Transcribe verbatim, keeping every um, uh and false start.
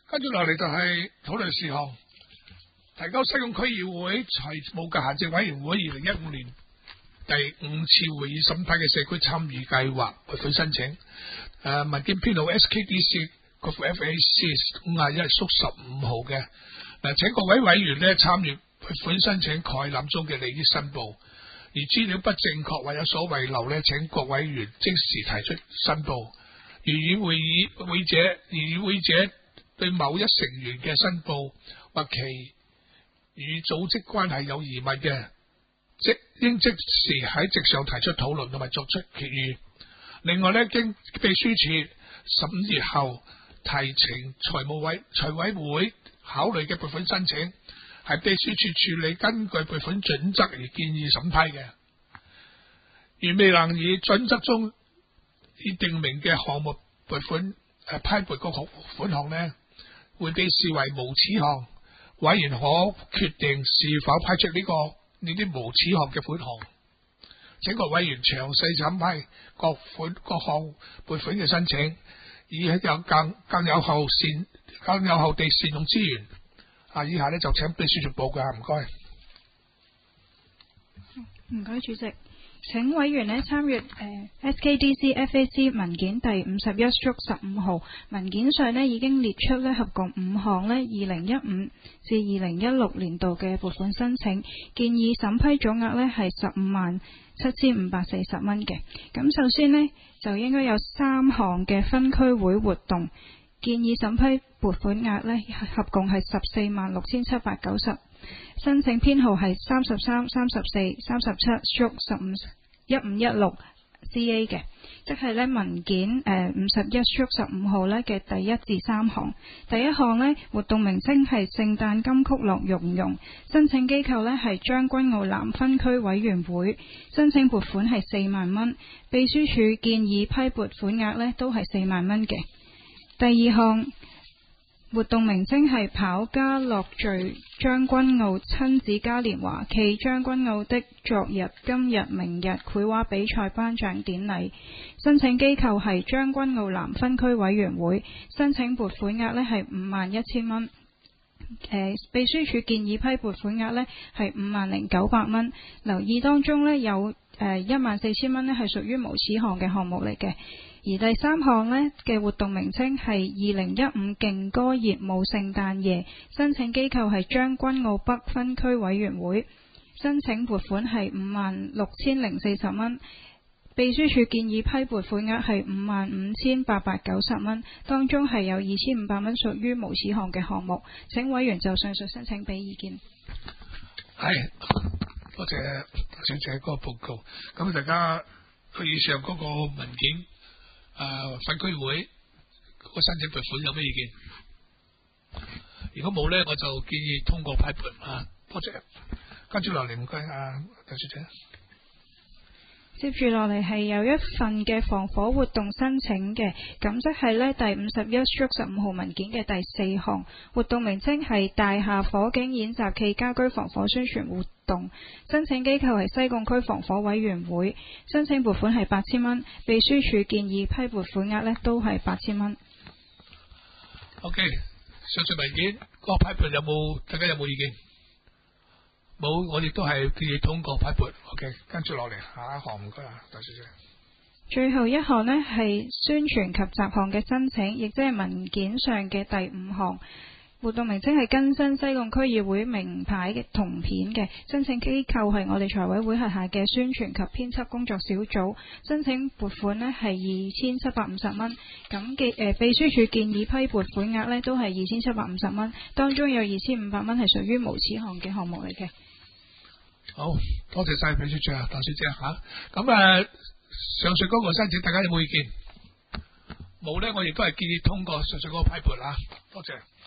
跟住落嚟就係討論事項，提交西貢區議會財務及行政委員會二零一五年第五次會議審批嘅社區參與計劃撥款申請。誒、呃、文件編號 S K D C 括弧 F A C 五廿一縮十五號嘅。嗱，請各位委員咧參與撥款申請概覽中嘅利益申報，而資料不正確或有所遺漏咧，請各委員即時提出申報。如與會議會者，而與會者對某一成員嘅申報或其與組織關係有疑問嘅，即應即時喺席上提出討論同埋作出決議。另外咧，經秘書處審閱後提呈財務委財委會考慮嘅撥款申請，係秘書處處理根據撥款準則而建議審批嘅。如未能以準則中已定明嘅項目撥款誒、呃、批撥個款項呢，會被視為無此項，委員可決定是否批出呢、這個呢啲無此項嘅款項。請各委員詳細審批各款各項撥款嘅申請，以有更更有效善更有效地善用資源。啊，以下呢就請秘書處報告，唔該。 唔該，主席。請委員呢參閱誒 S K D C F A C 文件第五十一/十五號，文件上呢已經列出呢合共五項呢二零一五至二零一六年度嘅撥款申請，建議審批總額呢係十五萬七千五百四十蚊嘅。咁首先呢，就應該有三項嘅分區會活動，建議審批撥款額呢合共係十四萬六千七百九十。申請編號係三十三、三十四、三十七/十五一五一六 C A 嘅，即係呢文件誒五十一/十五號呢嘅第一至三項。第一項呢，活動名稱係聖誕金曲樂融融，申請機構呢係將軍澳南分區委員會，申請撥款係四萬蚊，秘書處建議批撥款額呢都係四萬蚊嘅。第二項活動名稱係跑家樂聚將軍澳親子嘉年華暨將軍澳的昨日今日明日繪畫比賽頒獎典禮，申請機構係將軍澳南分區委員會，申請撥款額呢係五萬一千蚊。誒，秘書處建議批撥款額呢係五萬零九百蚊。留意當中呢有誒一萬四千蚊呢係屬於無此項嘅項目嚟嘅。而第三項呢嘅活動名稱係二零一五勁歌熱舞聖誕夜，申請機構係將軍澳北分區委員會，申請撥款係五萬六千零四十蚊。秘書處建議批撥款額係五萬五千八百九十蚊，當中係有二千五百蚊屬於無此項嘅項目。請委員就上述申請俾意見。 係，多謝小姐嗰個報告。咁大家對以上嗰個文件。誒、呃，分區會嗰個申請撥款有咩意見？如果冇呢，我就建議通過批撥啊。多謝。跟住落嚟唔該啊，鄧小姐。 接住落嚟係有一份嘅防火活動申請嘅，咁即係呢第五十一/十五號文件嘅第四項，活動名稱係大廈火警演習暨家居防火宣傳活動，申請機構係西貢區防火委員會，申請撥款係八千蚊，秘書處建議批撥款額呢都係八千蚊。 OK， 上述文件嗰、那個批撥有冇？大家有冇意見？冇，我哋都係建議通過批撥。OK， 跟住落嚟下一項唔該啊，大小姐。 最後一項呢係宣傳及雜項嘅申請，亦即係文件上嘅第五項。活動名稱係更新西貢區議會名牌嘅銅片嘅，申請機構係我哋財委會轄下嘅宣傳及編輯工作小組，申請撥款呢係二千七百五十蚊。咁嘅誒，秘書處建議批撥款額呢都係二千七百五十蚊，當中有二千五百蚊係屬於無此項嘅項目嚟嘅。 好多謝晒秘書長啊，鄧小姐吓。咁誒、啊，上述嗰個申請大家有冇意見？冇呢，我亦都係建議通過上述嗰個批撥啊。多謝。